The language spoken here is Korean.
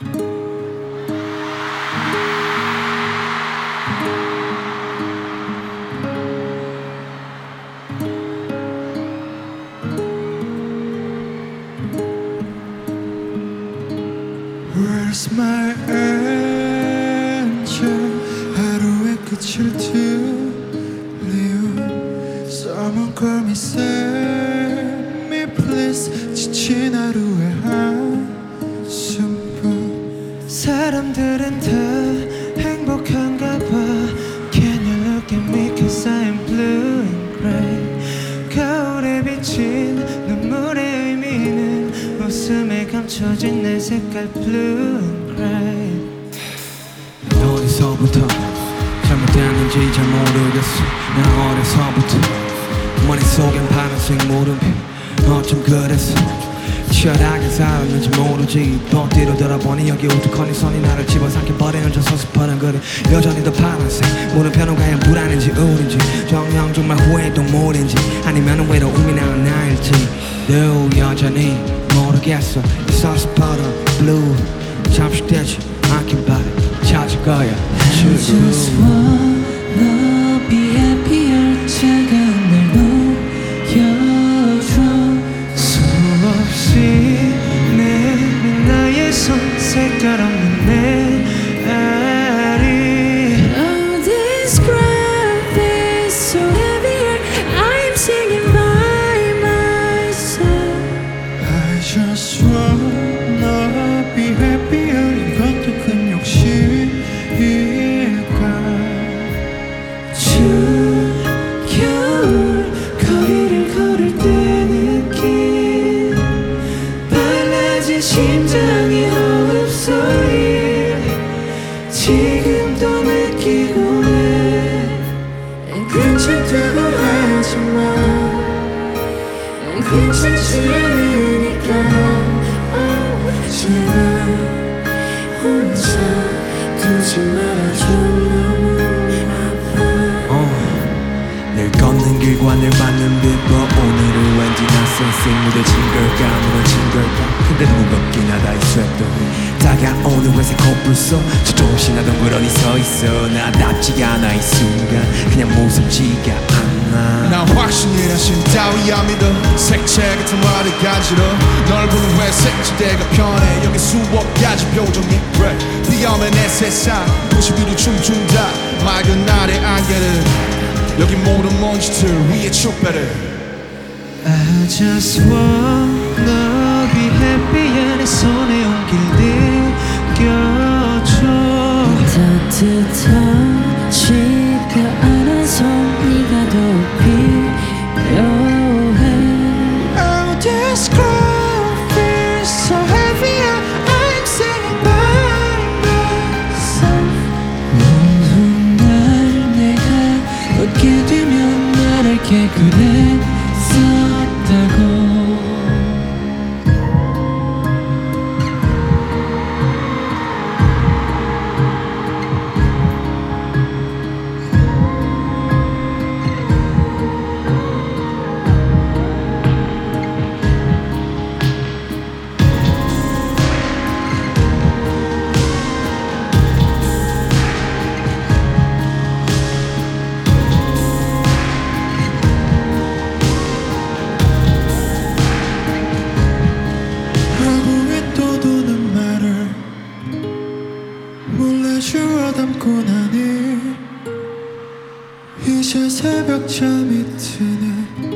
Where's my angel? 하루의 끝을 들리운 Someone call me, save me please. 지친 하루의 한숨뿐. 사람들은 다 행복한가 봐. Can you look at me cause I am blue and gray. 거울에 비친 눈물의 의미는 웃음에 감춰진 내 색깔 blue and gray. 어디서부터 잘못됐는지 잘 모르겠어. 난 어려서부터 머릿속엔 파란색 물음표. 어쩜 그랬어. 치열하게 살았는지 모르지. 또 뒤로 돌아보니 여기 우두커니 선이 나를 집어삼켜버리는 저 서스퍼는 그래. 여전히 더 파란색 물음표는 과연 불안인지 우린지 정녕 정말 후회의 동물인지 아니면 외로움이 나은 나일지 너 여전히 모르겠어. 이 서스퍼는 blue 잠식되지 않긴 바래. 찾을 거야 I just wanna be happier. 차가운 날 녹여줘. 수없이 내민 나의 손 색깔 없는 내 알이. Oh, this graph is so heavier. I'm singing by myself. I just wanna be happier. 이것도 큰 욕심일까. 추운 겨울 거리를 걸을 때 느낀 빨라진 심장의 호흡소리 지금도 느끼고 해. 괜찮다고 하지마. 괜찮지 않으니까. 제발 혼자 두지 말아줘. 너무 아파. 늘 걷는 길과 늘 맞는 빛과 오늘은 왠지 낯선 생물의 징걸까 무너진 걸까. 근데 무겁긴 하다 이 쇳도 다가오는 회색 코뿔 속 조종신 하던 그러니 서있어. 나답지 않아 이 순간 그냥 무섭지가 않아. 난 확신이란 신 따위야 믿어. 색채 같은 말을 가지러 널 보는 회색 지대가 편해. 여기 수억 가지 표정이 그래. 비오면 내 세상 90위로 춤춘다. 맑은 날의 안개를 여기 모든 먼지들 위에 축배를. I just wanna be happier. 내 손에 온길 느껴줘. 따뜻하지가 않아서 네가 더 필요해. Oh, this ground feels so heavier. I'm singing by myself. 어느 날 내가 웃게 되면 말할게. 그랬었다고. 몰라주어 담고 나니 이제 새벽 잠이 드네.